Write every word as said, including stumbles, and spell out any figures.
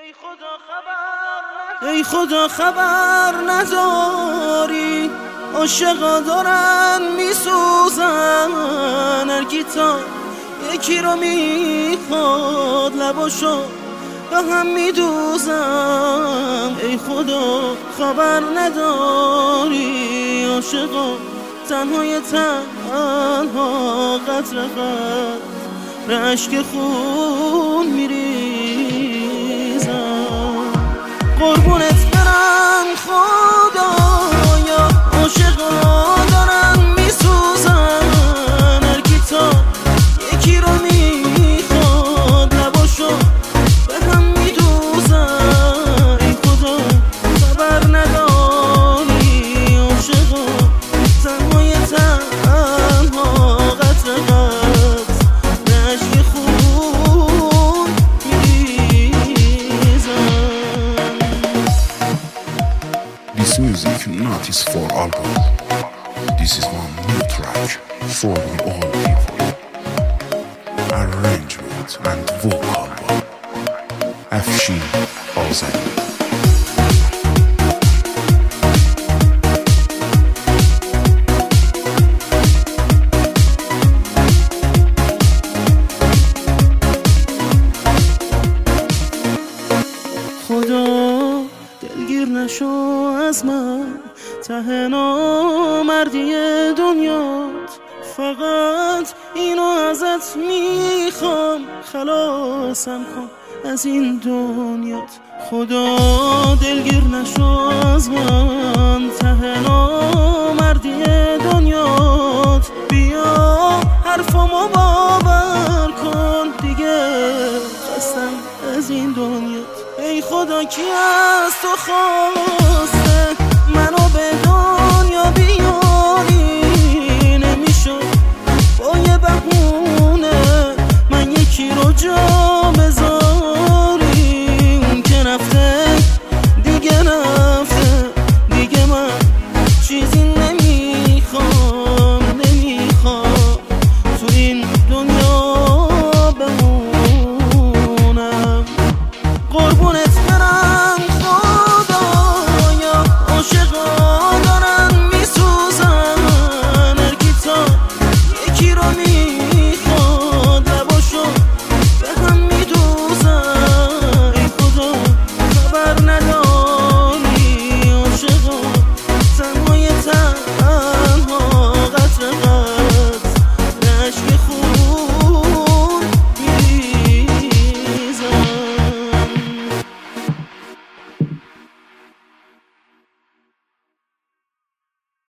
ای خدا خبر نداری عاشقا دارن میسوزن، هر کی تا یکی رو میخواد لباشو به هم میدوزن. ای خدا خبر نداری عاشقا تنهای تنها قطر قطر اشک خون میریزن. قربونت برم خدایا عاشقا دارن میسوزن، هر کی تا یکی رو میخواد لباشو به هم میدوزن. ای خدا خبر نداری عاشقا تنهای تنها قطر قطر اشک خون میریزن. This music not is for alcohol. This is one new track for all people. Arrangement and vocal Afshin Azadi. خدا دلگیر نشو از من، ته نامردی دنیات، فقط اینو ازت میخوام خلاصم کن از این دنیات. خدا دلگیر نشو از من، ته نامردی دنیات، بیا حرفمو باور کن دیگه خستم از این دنیات. ای خدا کی از تو خواسته منو به دنیا بیاری، نمیشد با یه بهونه من یکی رو جا بذارم.